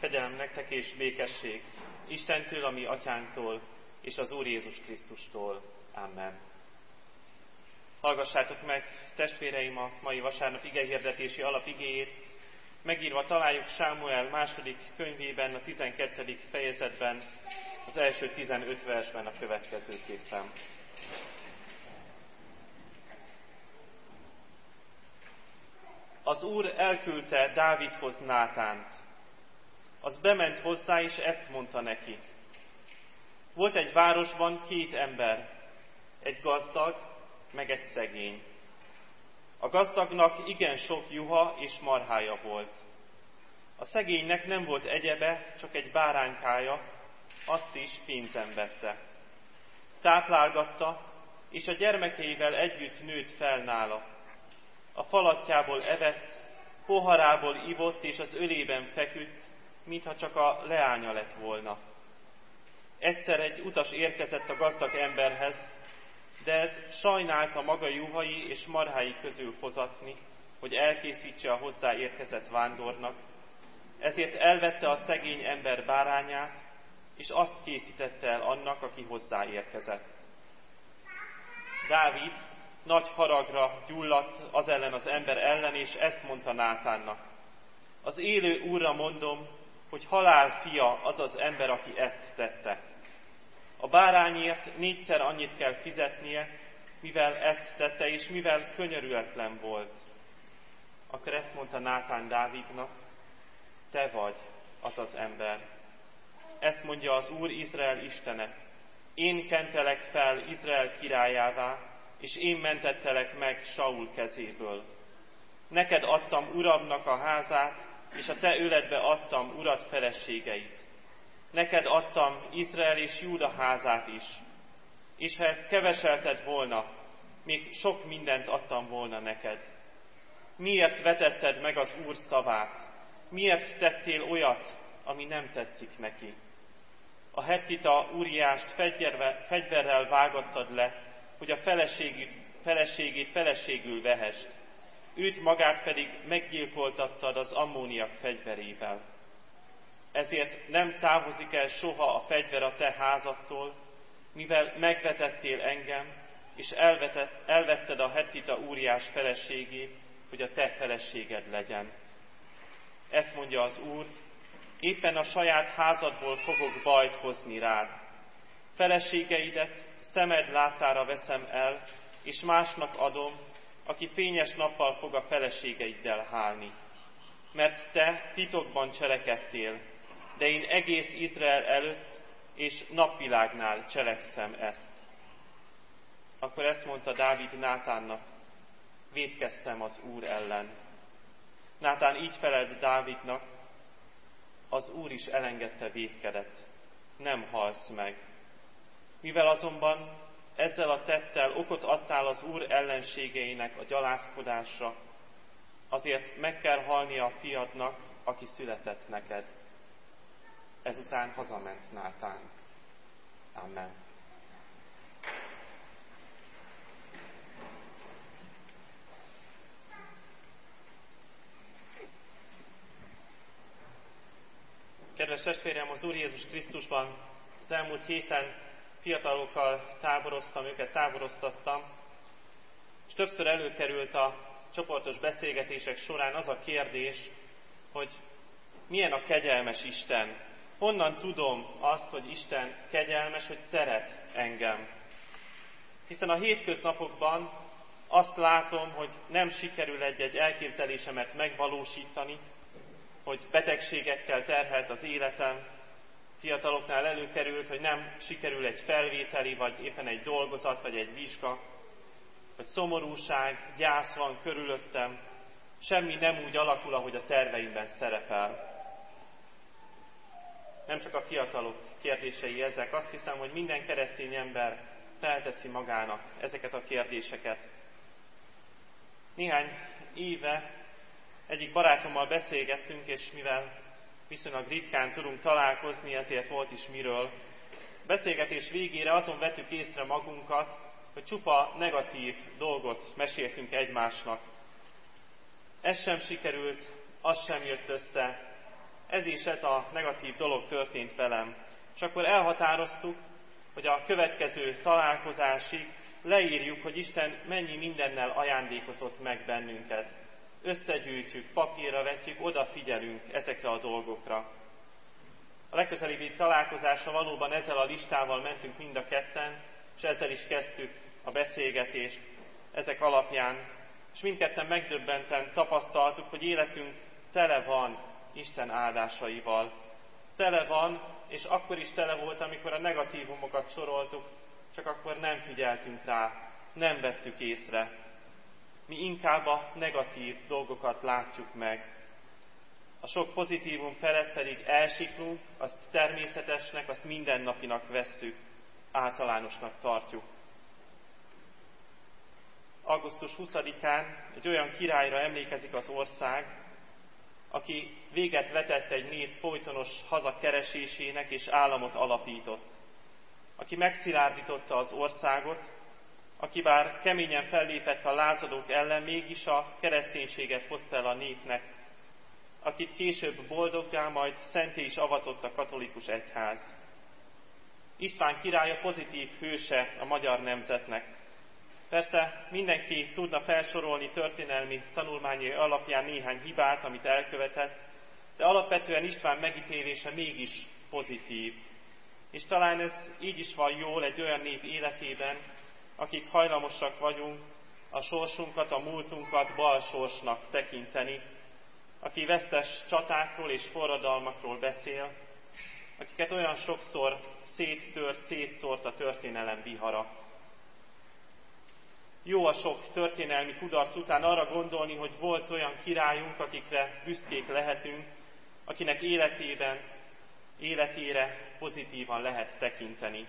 Kegyelem nektek és békesség Istentől, a mi atyánktól, és az Úr Jézus Krisztustól. Amen. Hallgassátok meg, testvéreim, a mai vasárnap igehirdetési alapigéjét. Megírva találjuk Sámuel második könyvében, a 12. fejezetben, az első 15 versben a következőképpen. Az Úr elküldte Dávidhoz Nátánt. Az bement hozzá, és ezt mondta neki. Volt egy városban 2 ember, egy gazdag, meg egy szegény. A gazdagnak igen sok juha és marhája volt. A szegénynek nem volt egyebe, csak egy báránykája, azt is pénzen vette. Táplálgatta, és a gyermekeivel együtt nőtt fel nála. A falatjából evett, poharából ivott, és az ölében feküdt, mintha csak a leánya lett volna. Egyszer egy utas érkezett a gazdag emberhez, de ez sajnálta maga juhai és marhái közül hozatni, hogy elkészítse a hozzá érkezett vándornak, ezért elvette a szegény ember bárányát, és azt készítette el annak, aki hozzá érkezett. Dávid nagy haragra gyulladt az ellen az ember ellen, és ezt mondta Nátánnak. Az élő Úrra mondom, hogy halál fia az az ember, aki ezt tette. A bárányért 4-szer annyit kell fizetnie, mivel ezt tette, és mivel könyörületlen volt. Akkor ezt mondta Nátán Dávidnak, te vagy az az ember. Ezt mondja az Úr Izrael Istene. Én kentelek fel Izrael királyává, és én mentettelek meg Saul kezéből. Neked adtam uramnak a házát, és a te öledbe adtam urad feleségeit. Neked adtam Izrael és Júda házát is. És ha ezt keveselted volna, még sok mindent adtam volna neked. Miért vetetted meg az Úr szavát? Miért tettél olyat, ami nem tetszik neki? A hettita Úriást fegyverrel vágattad le, hogy a feleségét feleségül vehest. Őt magát pedig meggyilkoltattad az ammóniak fegyverével. Ezért nem távozik el soha a fegyver a te házadtól, mivel megvetettél engem, és elvetted a hettita Úriás feleségét, hogy a te feleséged legyen. Ezt mondja az Úr, éppen a saját házadból fogok bajt hozni rád. Feleségeidet szemed látára veszem el, és másnak adom, aki fényes nappal fog a feleségeiddel hálni. Mert te titokban cselekedtél, de én egész Izrael előtt és napvilágnál cselekszem ezt. Akkor ezt mondta Dávid Nátánnak, vétkeztem az Úr ellen. Nátán így felelt Dávidnak, az Úr is elengedte vétkedet, nem halsz meg. Mivel azonban ezzel a tettel okot adtál az Úr ellenségeinek a gyalázkodásra, azért meg kell halnia a fiadnak, aki született neked. Ezután hazament Nátán. Amen. Kedves testvérem, az Úr Jézus Krisztusban az elmúlt héten fiatalokkal táboroztam, őket táboroztattam, és többször előkerült a csoportos beszélgetések során az a kérdés, hogy milyen a kegyelmes Isten. Honnan tudom azt, hogy Isten kegyelmes, hogy szeret engem? Hiszen a hétköznapokban azt látom, hogy nem sikerül egy-egy elképzelésemet megvalósítani, hogy betegségekkel terhelt az életem. Fiataloknál előkerült, hogy nem sikerül egy felvételi, vagy éppen egy dolgozat, vagy egy vizsga, hogy szomorúság, gyász van körülöttem, semmi nem úgy alakul, ahogy a terveimben szerepel. Nem csak a fiatalok kérdései ezek, azt hiszem, hogy minden keresztény ember felteszi magának ezeket a kérdéseket. Néhány éve egyik barátommal beszélgettünk, és mivel viszonylag ritkán tudunk találkozni, ezért volt is miről. Beszélgetés végére azon vettük észre magunkat, hogy csupa negatív dolgot meséltünk egymásnak. Ez sem sikerült, az sem jött össze, ez a negatív dolog történt velem. És akkor elhatároztuk, hogy a következő találkozásig leírjuk, hogy Isten mennyi mindennel ajándékozott meg bennünket. Összegyűjtjük, papírra vetjük, odafigyelünk ezekre a dolgokra. A legközelebbi találkozásra valóban ezzel a listával mentünk mind a ketten, és ezzel is kezdtük a beszélgetést ezek alapján. És mindketten megdöbbenten tapasztaltuk, hogy életünk tele van Isten áldásaival. Tele van, és akkor is tele volt, amikor a negatívumokat soroltuk, csak akkor nem figyeltünk rá, nem vettük észre. Mi inkább a negatív dolgokat látjuk meg. A sok pozitívum felett pedig elsiklunk, azt természetesnek, azt mindennapinak vesszük, általánosnak tartjuk. Augusztus 20-án egy olyan királyra emlékezik az ország, aki véget vetett egy nép folytonos hazakeresésének és államot alapított. Aki megszilárdította az országot, aki bár keményen fellépett a lázadók ellen, mégis a kereszténységet hozta el a népnek, akit később boldoggá, majd szenté is avatott a katolikus egyház. István király a pozitív hőse a magyar nemzetnek. Persze mindenki tudna felsorolni történelmi tanulmányai alapján néhány hibát, amit elkövetett, de alapvetően István megítélése mégis pozitív. És talán ez így is van jól egy olyan nép életében, akik hajlamosak vagyunk a sorsunkat, a múltunkat balsorsnak tekinteni, aki vesztes csatákról és forradalmakról beszél, akiket olyan sokszor széttört, szétszórt a történelem vihara. Jó a sok történelmi kudarc után arra gondolni, hogy volt olyan királyunk, akikre büszkék lehetünk, akinek életére pozitívan lehet tekinteni.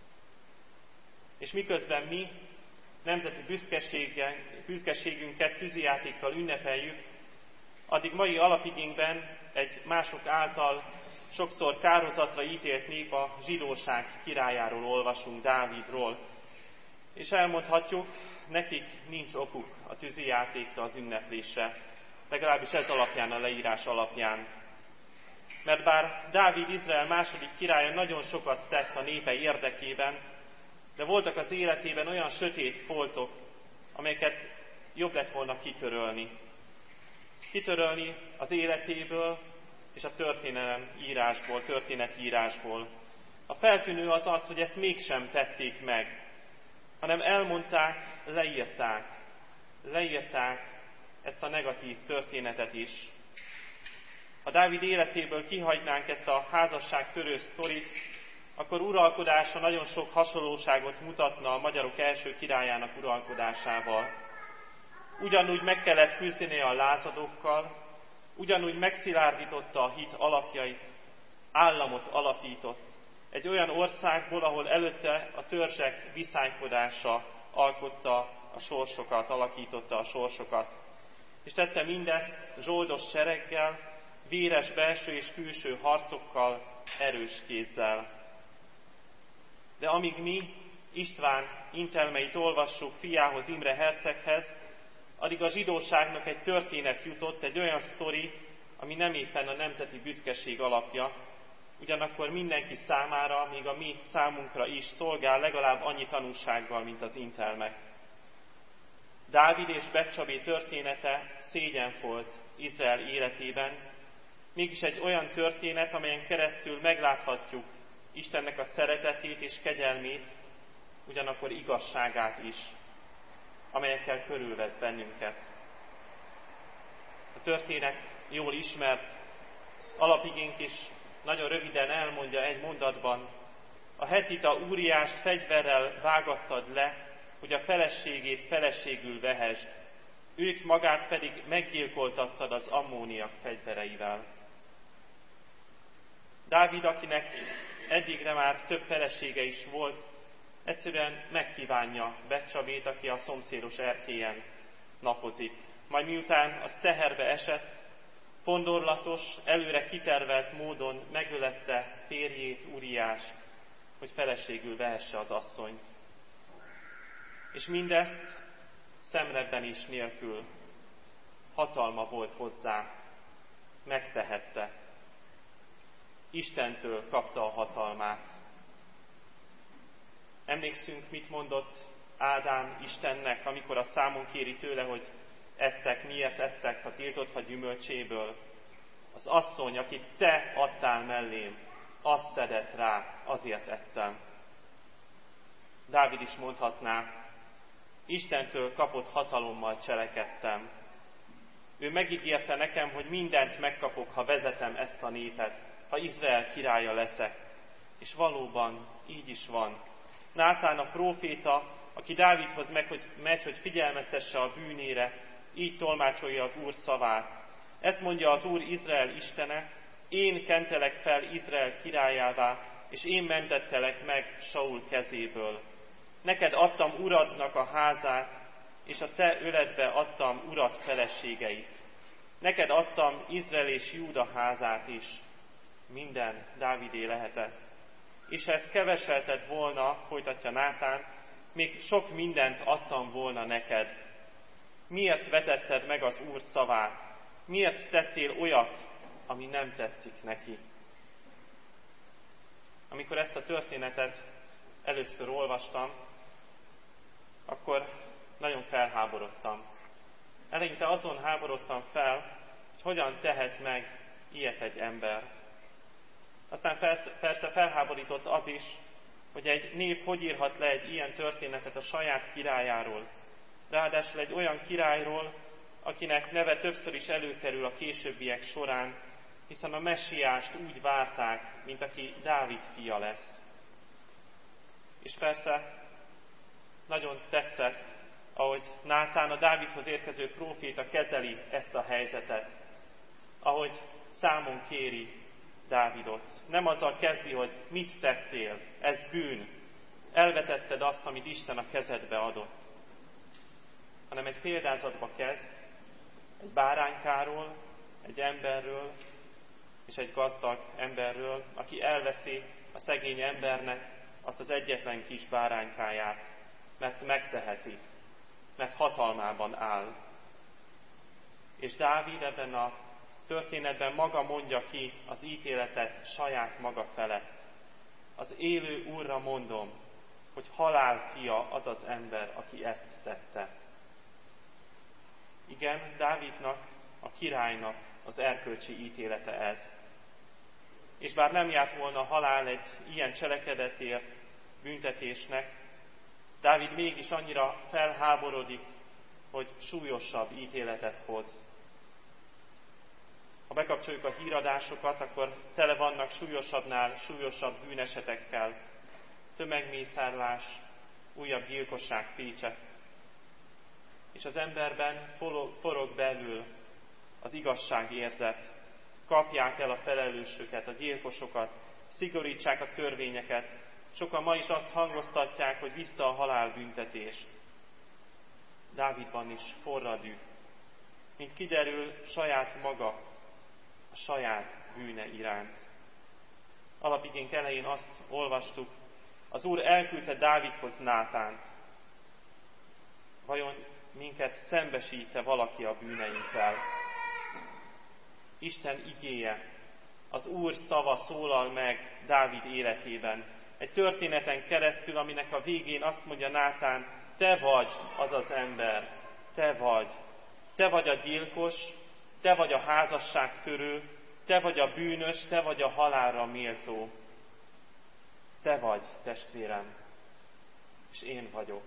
És miközben mi nemzeti büszkeségünket tűzijátékkal ünnepeljük, addig mai alapigényben egy mások által sokszor kárhozatra ítélt nép, a zsidóság királyáról olvasunk, Dávidról. És elmondhatjuk, nekik nincs okuk a tűzijátékra, az ünneplésre, legalábbis ez alapján, a leírás alapján. Mert bár Dávid Izrael második királya nagyon sokat tett a népe érdekében, de voltak az életében olyan sötét foltok, amelyeket jobb lett volna kitörölni. Kitörölni az életéből és a történetírásból. A feltűnő az az, hogy ezt mégsem tették meg, hanem elmondták, leírták ezt a negatív történetet is. Ha Dávid életéből kihagynánk ezt a házasságtörő sztorit, akkor uralkodása nagyon sok hasonlóságot mutatna a magyarok első királyának uralkodásával. Ugyanúgy meg kellett küzdenie a lázadókkal, ugyanúgy megszilárdította a hit alapjait, államot alapított. Egy olyan országból, ahol előtte a törzsek viszálykodása alkotta a sorsokat, alakította a sorsokat. És tette mindezt zsoldos sereggel, véres belső és külső harcokkal, erős kézzel. De amíg mi István intelmeit olvassuk fiához, Imre herceghez, addig a zsidóságnak egy történet jutott, egy olyan sztori, ami nem éppen a nemzeti büszkeség alapja, ugyanakkor mindenki számára, még a mi számunkra is szolgál legalább annyi tanúsággal, mint az intelmek. Dávid és Betcsabé története szégyen volt Izrael életében, mégis egy olyan történet, amelyen keresztül megláthatjuk Istennek a szeretetét és kegyelmét, ugyanakkor igazságát is, amelyekkel körülvesz bennünket. A történet jól ismert, alapigénk is nagyon röviden elmondja egy mondatban: a hetita Úriást fegyverrel vágattad le, hogy a feleségét feleségül vehesd, őt magát pedig meggyilkoltattad az ammóniak fegyvereivel. Dávid, akinek eddigre már több felesége is volt, egyszerűen megkívánja Betcsabét, aki a szomszédos erkélyen napozik. Majd miután az teherbe esett, fondorlatos, előre kitervelt módon megölette férjét, Úriást, hogy feleségül vehesse az asszonyt. És mindezt szemrebbenés nélkül. Hatalma volt hozzá, megtehette. Istentől kapta a hatalmát. Emlékszünk, mit mondott Ádám Istennek, amikor a számon kéri tőle, hogy ettek, miért ettek a tiltott fa gyümölcséből. Az asszony, akit te adtál mellém, azt szedett rá, azért ettem. Dávid is mondhatná, Istentől kapott hatalommal cselekedtem. Ő megígérte nekem, hogy mindent megkapok, ha vezetem ezt a népet, ha Izrael királya leszek. És valóban így is van. Nátán a próféta, aki Dávidhoz megy, hogy figyelmeztesse a bűnére, így tolmácsolja az Úr szavát. Ezt mondja az Úr Izrael Istene, én kentelek fel Izrael királyává, és én mentettelek meg Saul kezéből. Neked adtam uradnak a házát, és a te öledbe adtam urad feleségeit. Neked adtam Izrael és Júda házát is. Minden Dávidé lehetett. És ha ezt keveselted volna, folytatja Nátán, még sok mindent adtam volna neked. Miért vetetted meg az Úr szavát? Miért tettél olyat, ami nem tetszik neki? Amikor ezt a történetet először olvastam, akkor nagyon felháborodtam. Eleinte azon háborodtam fel, hogy hogyan tehet meg ilyet egy ember. Aztán persze felháborított az is, hogy egy nép hogy írhat le egy ilyen történetet a saját királyáról. Ráadásul egy olyan királyról, akinek neve többször is előkerül a későbbiek során, hiszen a messiást úgy várták, mint aki Dávid fia lesz. És persze nagyon tetszett, ahogy Nátán, a Dávidhoz érkező próféta kezeli ezt a helyzetet, ahogy számon kéri Dávidot. Nem azzal kezdi, hogy mit tettél, ez bűn, elvetetted azt, amit Isten a kezedbe adott, hanem egy példázatba kezd, egy báránykáról, egy emberről és egy gazdag emberről, aki elveszi a szegény embernek azt az egyetlen kis báránykáját, mert megteheti, mert hatalmában áll. És Dávid ebben a történetben maga mondja ki az ítéletet saját maga felett. Az élő Úrra mondom, hogy halál fia az az ember, aki ezt tette. Igen, Dávidnak, a királynak az erkölcsi ítélete ez. És bár nem járt volna halál egy ilyen cselekedetért büntetésnek, Dávid mégis annyira felháborodik, hogy súlyosabb ítéletet hoz. Ha bekapcsoljuk a híradásokat, akkor tele vannak súlyosabbnál súlyosabb bűnesetekkel. Tömegmészárlás, újabb gyilkosság Pécsett. És az emberben forog belül az igazságérzet. Kapják el a felelősöket, a gyilkosokat, szigorítsák a törvényeket. Sokan ma is azt hangoztatják, hogy vissza a halálbüntetést. Dávidban is forradű, mint kiderül saját maga, a saját bűne iránt. Alapigénk elején azt olvastuk, az Úr elküldte Dávidhoz Nátánt. Vajon minket szembesít-e valaki a bűneinkkel? Isten igéje, az Úr szava szólal meg Dávid életében. Egy történeten keresztül, aminek a végén azt mondja Nátán, te vagy az az ember, te vagy. Te vagy a gyilkos, te vagy a házasságtörő, te vagy a bűnös, te vagy a halálra méltó. Te vagy, testvérem, és én vagyok.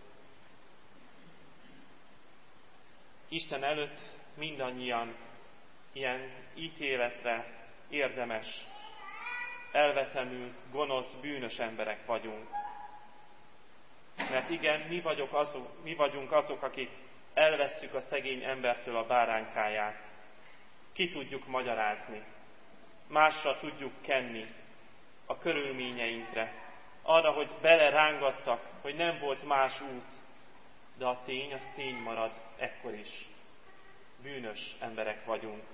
Isten előtt mindannyian ilyen ítéletre érdemes, elvetemült, gonosz, bűnös emberek vagyunk. Mert igen, mi vagyunk azok, akik elvesszük a szegény embertől a báránykáját. Ki tudjuk magyarázni, másra tudjuk kenni a körülményeinkre, arra, hogy belerángattak, hogy nem volt más út, de a tény, az tény marad ekkor is. Bűnös emberek vagyunk.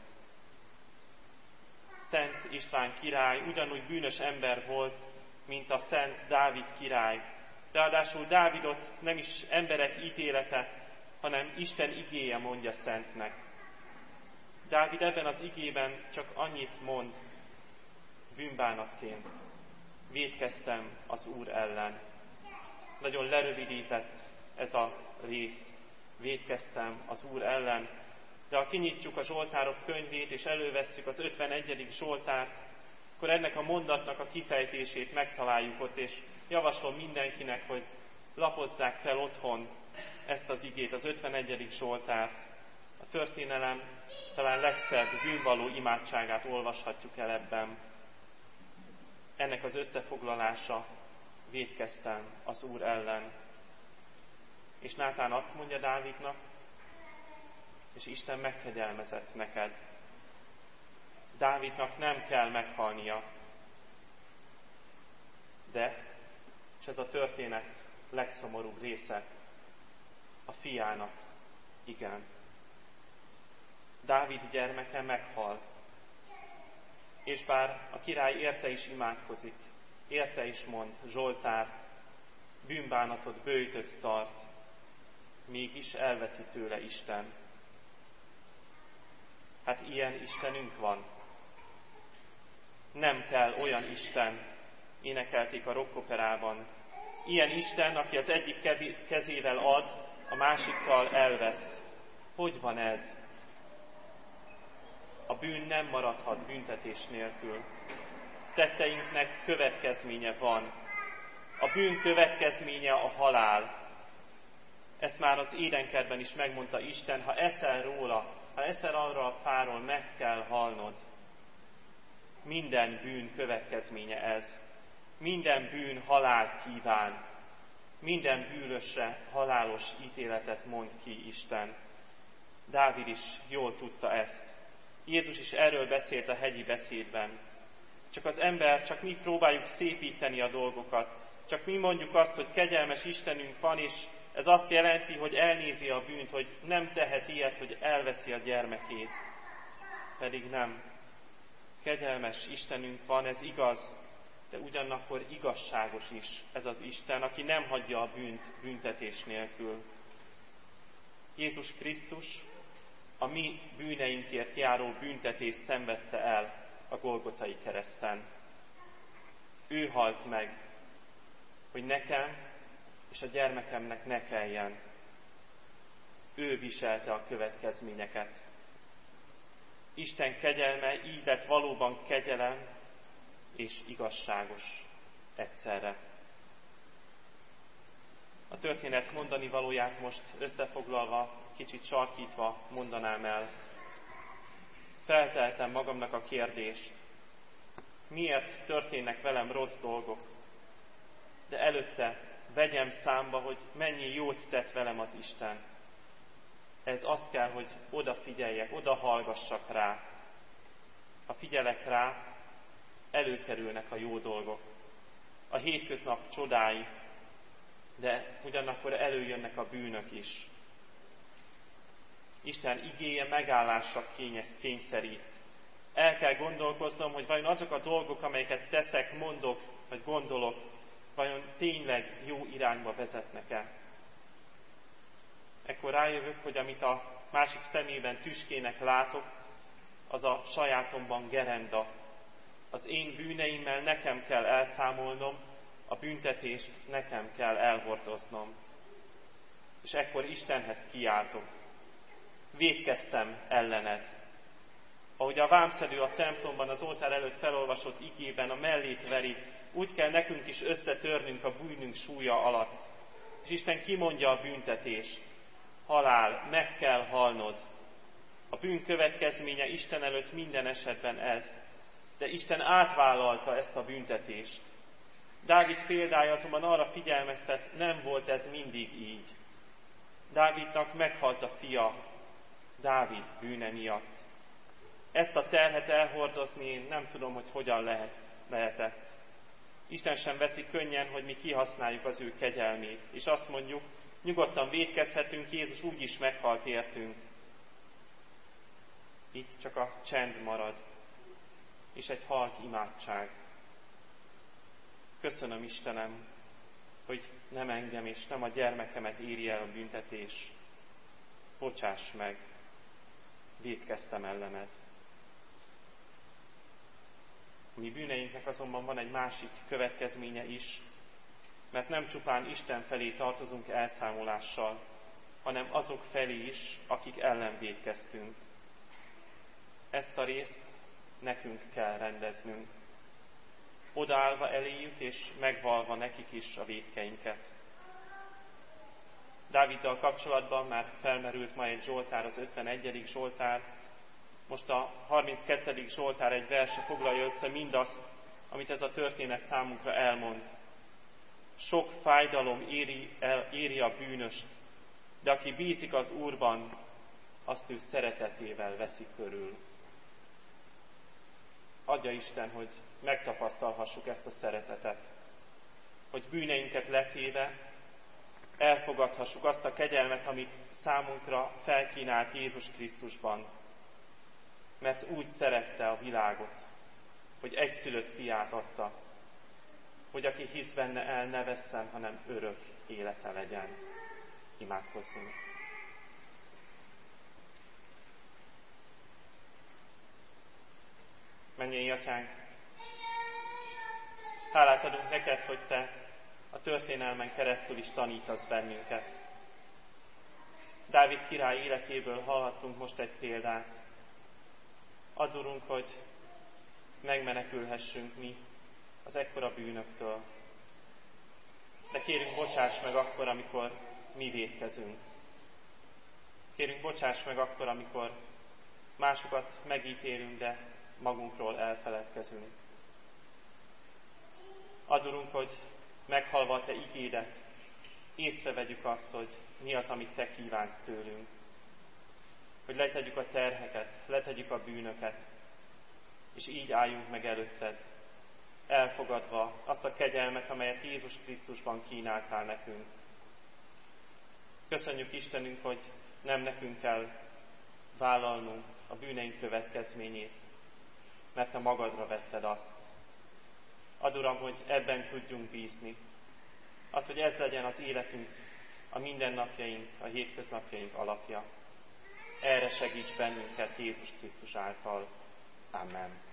Szent István király ugyanúgy bűnös ember volt, mint a Szent Dávid király. Ráadásul Dávidot nem is emberek ítélete, hanem Isten igéje mondja szentnek. Dávid ebben az igében csak annyit mond, bűnbánatként vétkeztem az Úr ellen. Nagyon lerövidített ez a rész, vétkeztem az Úr ellen, de ha kinyitjuk a Zsoltárok könyvét és elővesszük az 51. Zsoltárt, akkor ennek a mondatnak a kifejtését megtaláljuk ott, és javaslom mindenkinek, hogy lapozzák fel otthon ezt az igét, az 51. Zsoltárt. A történelem talán legszebb bűnvalló imádságát olvashatjuk el ebben. Ennek az összefoglalása: vétkeztem az Úr ellen. És Nátán azt mondja Dávidnak, és Isten megkegyelmezett neked. Dávidnak nem kell meghalnia, de, és ez a történet legszomorúbb része, a fiának igen. Dávid gyermeke meghal, és bár a király érte is imádkozik, érte is mond Zsoltár, bűnbánatot, böjtöt tart, mégis elveszi tőle Isten. Hát ilyen Istenünk van. Nem kell olyan Isten, énekelték a rockoperában. Ilyen Isten, aki az egyik kezével ad, a másikkal elvesz. Hogy van ez? A bűn nem maradhat büntetés nélkül. Tetteinknek következménye van. A bűn következménye a halál. Ezt már az édenkertben is megmondta Isten, ha eszel róla, ha eszel arra a fáról, meg kell halnod. Minden bűn következménye ez. Minden bűn halált kíván. Minden bűnösre halálos ítéletet mond ki Isten. Dávid is jól tudta ezt. Jézus is erről beszélt a hegyi beszédben. Csak mi próbáljuk szépíteni a dolgokat. Csak mi mondjuk azt, hogy kegyelmes Istenünk van, és ez azt jelenti, hogy elnézi a bűnt, hogy nem tehet ilyet, hogy elveszi a gyermekét. Pedig nem. Kegyelmes Istenünk van, ez igaz, de ugyanakkor igazságos is ez az Isten, aki nem hagyja a bűnt büntetés nélkül. Jézus Krisztus a mi bűneinkért járó büntetést szenvedte el a Golgotai kereszten. Ő halt meg, hogy nekem és a gyermekemnek ne kelljen. Ő viselte a következményeket. Isten kegyelme így lett valóban kegyelem és igazságos egyszerre. A történet mondani valóját most összefoglalva, kicsit sarkítva mondanám el. Felteltem magamnak a kérdést, miért történnek velem rossz dolgok, de előtte vegyem számba, hogy mennyi jót tett velem az Isten. Ez azt kell, hogy odafigyeljek, odahallgassak rá. Ha figyelek rá, előkerülnek a jó dolgok. A hétköznap csodái, de ugyanakkor előjönnek a bűnök is. Isten igéje megállásra kényszerít. El kell gondolkoznom, hogy vajon azok a dolgok, amelyeket teszek, mondok, vagy gondolok, vajon tényleg jó irányba vezetnek-e. Ekkor rájövök, hogy amit a másik szemében tüskének látok, az a sajátomban gerenda. Az én bűneimmel nekem kell elszámolnom, a büntetést nekem kell elhordoznom. És ekkor Istenhez kiáltok. Vétkeztem ellened. Ahogy a vámszedő a templomban az oltár előtt felolvasott igében a mellét veri, úgy kell nekünk is összetörnünk a bűnünk súlya alatt. És Isten kimondja a büntetést. Halál, meg kell halnod. A bűn következménye Isten előtt minden esetben ez. De Isten átvállalta ezt a büntetést. Dávid példája azonban arra figyelmeztet, nem volt ez mindig így. Dávidnak meghalt a fia, Dávid bűne miatt. Ezt a terhet elhordozni én nem tudom, hogy hogyan lehetett. Isten sem veszi könnyen, hogy mi kihasználjuk az ő kegyelmét. És azt mondjuk, nyugodtan vétkezhetünk, Jézus úgyis meghalt értünk. Itt csak a csend marad, és egy halk imádság. Köszönöm, Istenem, hogy nem engem és nem a gyermekemet éri el a büntetés. Bocsáss meg, vétkeztem ellened. A mi bűneinknek azonban van egy másik következménye is, mert nem csupán Isten felé tartozunk elszámolással, hanem azok felé is, akik ellen vétkeztünk. Ezt a részt nekünk kell rendeznünk, odaállva eléjük és megvalva nekik is a vétkeinket. Dáviddal kapcsolatban már felmerült ma egy Zsoltár, az 51. Zsoltár. Most a 32. Zsoltár egy verse foglalja össze mindazt, amit ez a történet számunkra elmond. Sok fájdalom éri a bűnöst, de aki bízik az Úrban, azt ő szeretetével veszi körül. Adja Isten, hogy megtapasztalhassuk ezt a szeretetet, hogy bűneinket letéve elfogadhassuk azt a kegyelmet, amit számunkra felkínált Jézus Krisztusban, mert úgy szerette a világot, hogy egyszülött fiát adta, hogy aki hisz benne, el ne vesszen, hanem örök élete legyen. Imádkozzunk! Mennyei Atyánk, hálát adunk neked, hogy Te a történelmen keresztül is tanítasz bennünket. Dávid király életéből hallhattunk most egy példát. Add, Urunk, hogy megmenekülhessünk mi az ekkora bűnöktől. De kérünk, bocsáss meg akkor, amikor mi vétkezünk. Kérünk, bocsáss meg akkor, amikor másokat megítélünk, de magunkról elfeledkezünk. Add, Urunk, hogy meghallva a Te igédet, észrevegyük azt, hogy mi az, amit Te kívánsz tőlünk. Hogy letegyük a terheket, letegyük a bűnöket, és így álljunk meg előtted, elfogadva azt a kegyelmet, amelyet Jézus Krisztusban kínáltál nekünk. Köszönjük Istenünk, hogy nem nekünk kell vállalnunk a bűneink következményét, mert Te magadra vetted azt. Add, Uram, hogy ebben tudjunk bízni. Add, hogy ez legyen az életünk, a mindennapjaink, a hétköznapjaink alapja. Erre segíts bennünket Jézus Krisztus által. Amen.